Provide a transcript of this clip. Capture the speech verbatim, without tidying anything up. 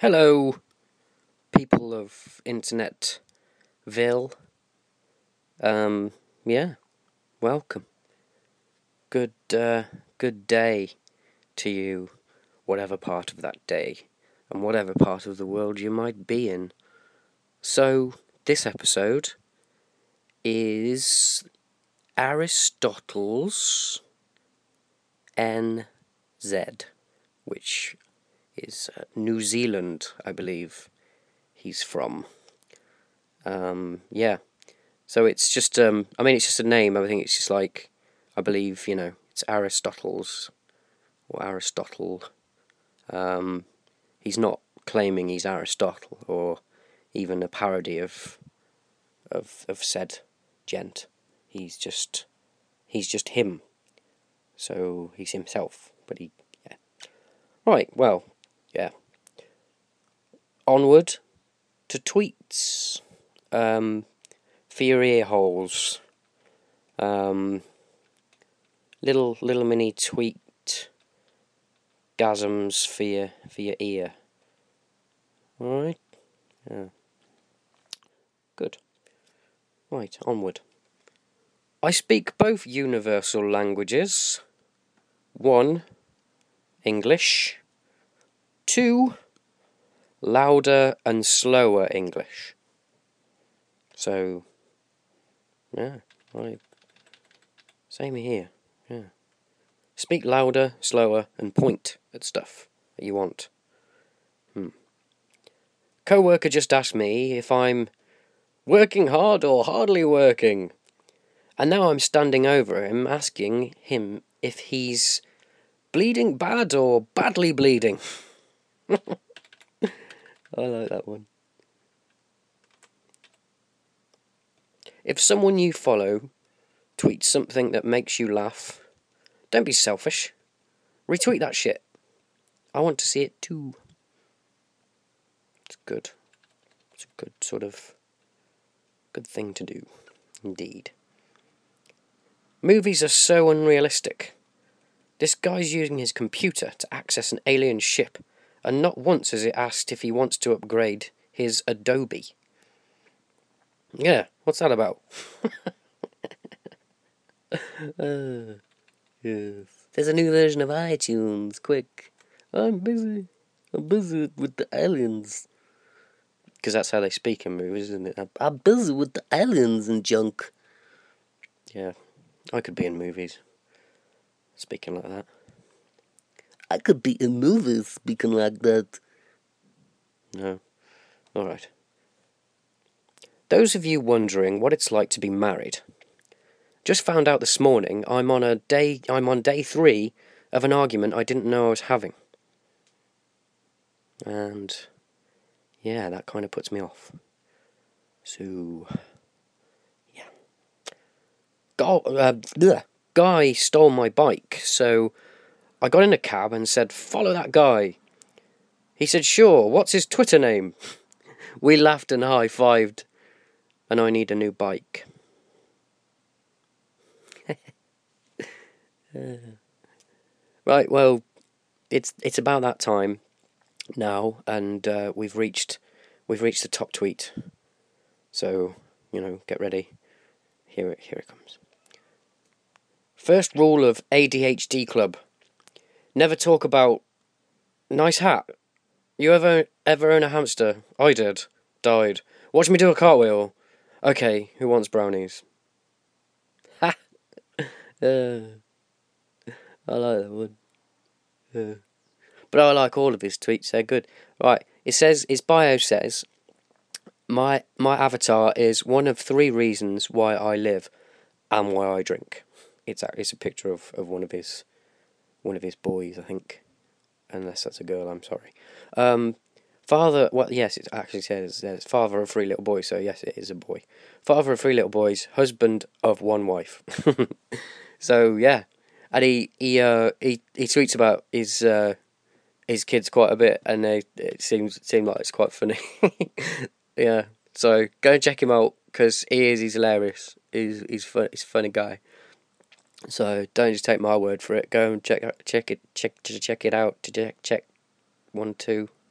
Hello, people of Internetville. Um, yeah, welcome. Good, uh, good day to you, whatever part of that day, and whatever part of the world you might be in. So, this episode is Aristotle's N Z, which is uh, New Zealand, I believe he's from. Um, yeah. So it's just, um, I mean, it's just a name. I think it's just like, I believe, you know, it's Aristotle's, or Aristotle. Um, he's not claiming he's Aristotle, or even a parody of, of, of said gent. He's just, he's just him. So he's himself, but he, yeah. Right, well, yeah. Onward to tweets. Um, for your ear holes. Um, little little mini tweet gasms for your for your ear. Alright? Yeah. Good. Right, onward. I speak both universal languages. One, English. Two, louder and slower English. So, yeah, right. Same here, yeah. Speak louder, slower, and point at stuff that you want. Hmm. Co-worker just asked me if I'm working hard or hardly working. And now I'm standing over him asking him if he's bleeding bad or badly bleeding. I like that one. If someone you follow tweets something that makes you laugh, don't be selfish. Retweet that shit. I want to see it too. It's good. It's a good sort of good thing to do, indeed. Movies are so unrealistic. This guy's using his computer to access an alien ship, and not once has it asked if he wants to upgrade his Adobe. Yeah, what's that about? uh, yes. There's a new version of iTunes, quick. I'm busy. I'm busy with the aliens. Because that's how they speak in movies, isn't it? I'm busy with the aliens and junk. Yeah, I could be in movies speaking like that. I could be in movies speaking like that. No. Alright. Those of you wondering what it's like to be married, just found out this morning I'm on a day I'm on day three of an argument I didn't know I was having. And yeah, that kind of puts me off. So yeah. Go, uh, bleh. Guy stole my bike, so I got in a cab and said, "Follow that guy." He said, "Sure, what's his Twitter name?" We laughed and high-fived, and I need a new bike. uh, right, well, it's it's about that time now, and uh, we've reached we've reached the top tweet. So, you know, get ready. Here it here it comes. First rule of A D H D Club: never talk about nice hat. You ever ever own a hamster? I did. Died. Watch me do a cartwheel. Okay, who wants brownies? Ha! uh, I like that one. Uh, but I like all of his tweets, they're good. Right, it says, his bio says, my my avatar is one of three reasons why I live and why I drink. It's a, it's a picture of, of one of his one of his boys, I think. Unless that's a girl, I'm sorry. Um, father, well, yes, it actually says, says father of three little boys, so yes, it is a boy. Father of three little boys, husband of one wife. So, yeah. And he he uh, he, he tweets about his uh, his kids quite a bit, and they, it seems seem like it's quite funny. Yeah, so go and check him out, because he is, he's hilarious. He's he's fun, he's a funny guy. So don't just take my word for it. Go and check check it check check it out. Check check one two